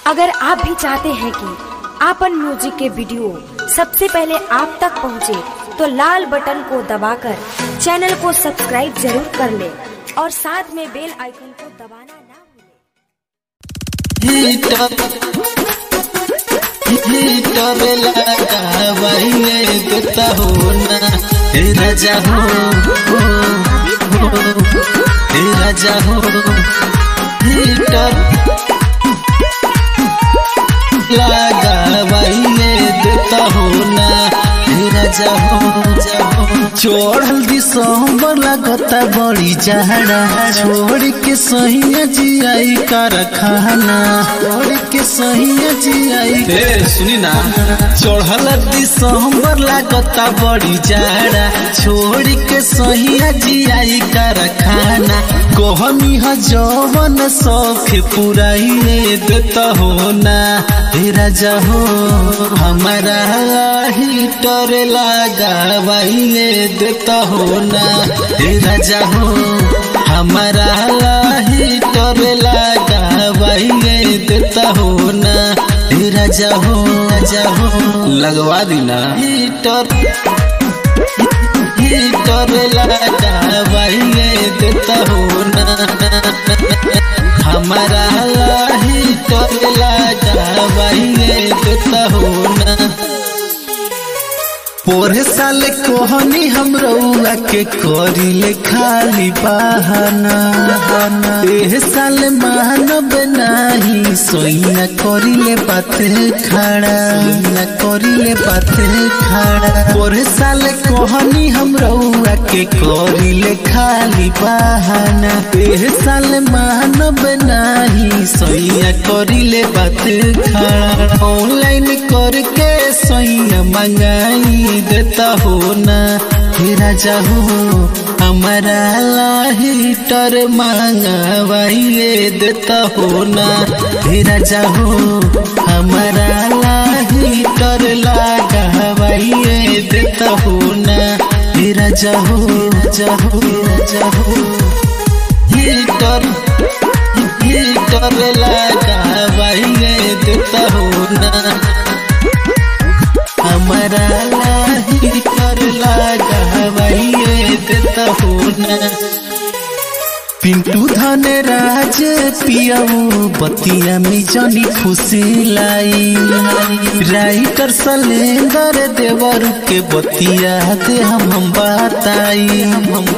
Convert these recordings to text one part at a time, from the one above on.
अगर आप भी चाहते हैं कि आपन म्यूजिक के वीडियो सबसे पहले आप तक पहुंचे, तो लाल बटन को दबाकर चैनल को सब्सक्राइब जरूर कर ले और साथ में बेल आइकन को दबाना ना चढ़ल दिसंबर लगता बड़ी जहरा, छोड़ के सहिया जियाई कारखाना, छोड़ के सहिया जियाई। सुनी ना, चढ़ल दिसंबर लगता बड़ी जहरा, छोड़ के सहिया जियाई कारखाना। कहमी ह जवन शौक पुराइए देता हो ना, राजा हो हमारा हीटर लगावाइए देता हो ना, राजा हो हमारा हीटर लगावाइए देता हो ना, राजा हो लगवा दीना हीटर लगावाइए देता हो ना, हमारा हीटर लगावाइए देता हो ना। पोरे साल कोहनी हम रउआ के करिले खाली बहाना, एह साल मानब नाही सोइया करिले बाते खड़ा, करिले बाते खड़ा। पोरे साल कोहनी हम रउआ के करिले खाली बहाना, एह साल मानब नाही सोइया करिले बाते खड़ा। ऑनलाइन करके सोइया मंगाई देता हो ना, राजा हो हमारा हीटर मंगवाइए देता हो ना, राजा हो हमारा हीटर लगावाइए देता हो ना, राजा हो हीटर लगावाइए देता हो ना, हमारा हीटर लगावाइए देता हो ना। पिंटू धन राज पियाऊ बतिया में जनी खुशी लाई, राइटर सलेंदर देवर के बतिया दे हम बताई।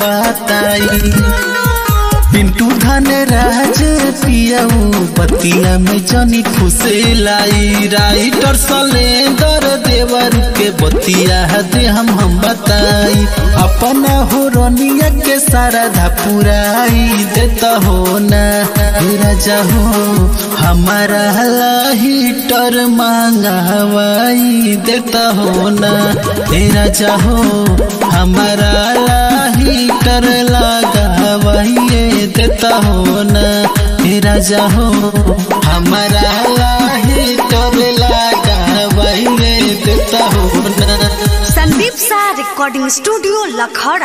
पिंटू धन राज पियाऊ बतिया में जनी खुशी लाई, राइटर सलेंदर देवर के बतिया दे हम बताई। अपना हो रोनिया के सारा धपुराई देता हो ना, राजा हो हमारा हीटर मंगवाई देता हो ना, राजा हो हमारा हीटर लगावाइए देता हो ना, राजा हो हमारा हीटर लगावाइए देता हो ना। संदीप सा रिकॉर्डिंग स्टूडियो लखौड़ा।